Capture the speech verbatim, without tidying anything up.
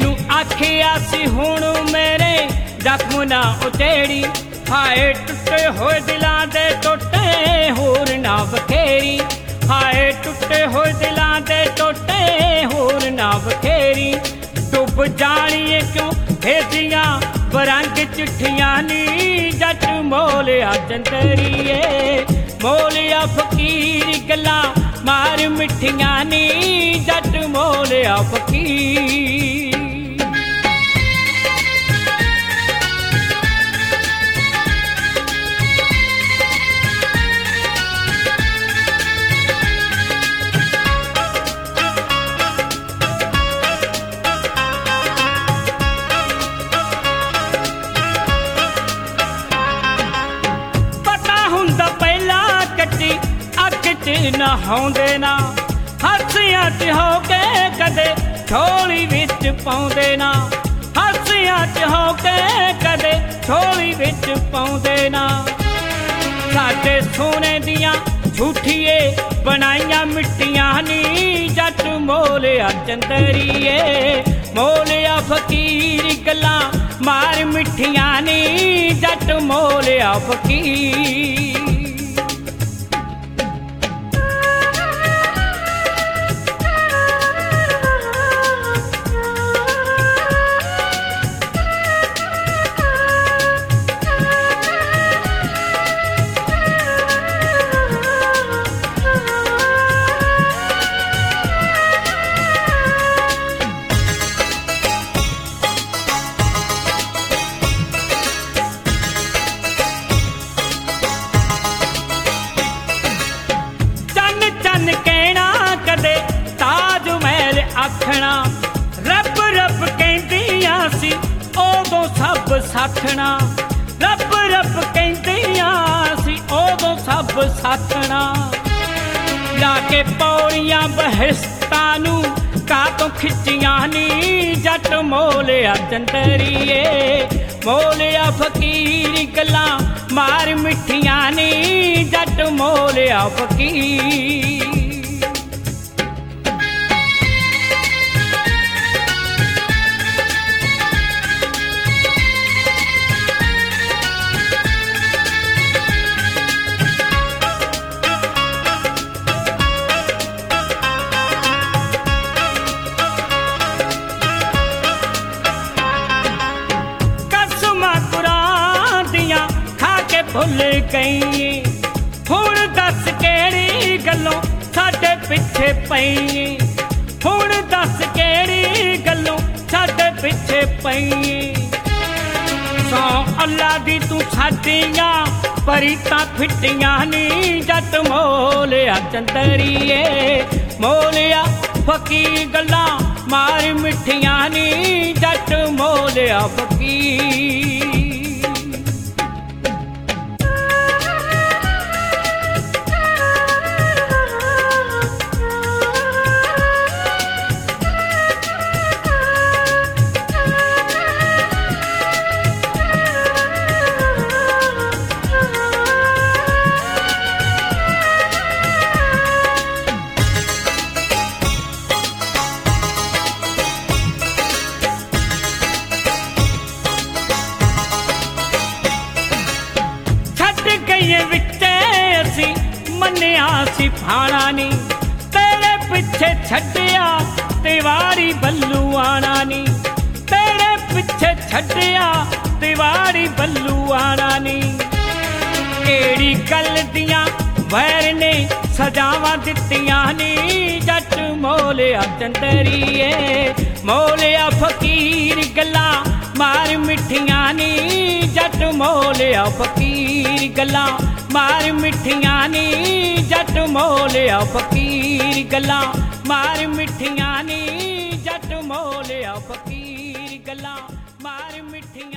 मैनू आखिया सी हुण मेरे जख्म ना उतेड़ी, हाय टुटे होए दिलां दे टोटे होर ना बखेरी, हाय टुटे होए दिलां दे टोटे होर ना बखेरी। डुब जानिए क्यों भेजियां बरंग चिट्ठियां नी, जट मोलिया चंदरिए मोलिया फकीर गल्लां मार मिठियां नी, जट मोलिया फकीर। नहाउंदे ना हासियां च हो के कदे झोली विच पाउंदे ना, हासियां च हो के कदे झोली विच पाउंदे ना। साडे सोने दियां झूठिए बनाइयां मिट्टियां नी, जट मोलिया चंदरिए मोलिया फकीर गल्लां मार मिठियां नी, जट मोलिया फकीर। आखना रब रब कहंदियां सी ओदों सब साखना, रब रब कहंदियां सी ओदों सब साखना। लाके पौड़ियां बहिश्तां नू कातों खिच्चियां नी, जट मोलिया चंदरिए मोलिया फकीर गल्लां मार मिठियां नी, जट मोलिया फकीर। भुल गई हुण दस केड़ी गल्लों साडे पिछे पई, हुण दस केड़ी गल्लों साडे पिछे पई। सौ अल्लाह दी तू साडियां परीतां फिटियां नी, जट मोलिया चंदरिए मोलिया फकीर गल्लां मार मिठियां नी, जट मोलिया फकीर। मन्निया सी फाना नी तेरे पिछे छड्डिया तिवारी बल्लू आना नी, तेरे पिछे छड्डिया तिवारी बल्लू आना नी। केड़ी गल दियां वैर ने सजावां दित्तियां नी, जट मोलिया चंदरिए मोलिया फकीर गल्लां मार मिठियां नी, जट मोलिया फकीर गल्लां मार मिठियां नी, जट मोलिया फकीर गल्लां मार मिठियां नी, जट मोलिया फकीर गल्लां मार मिठियां।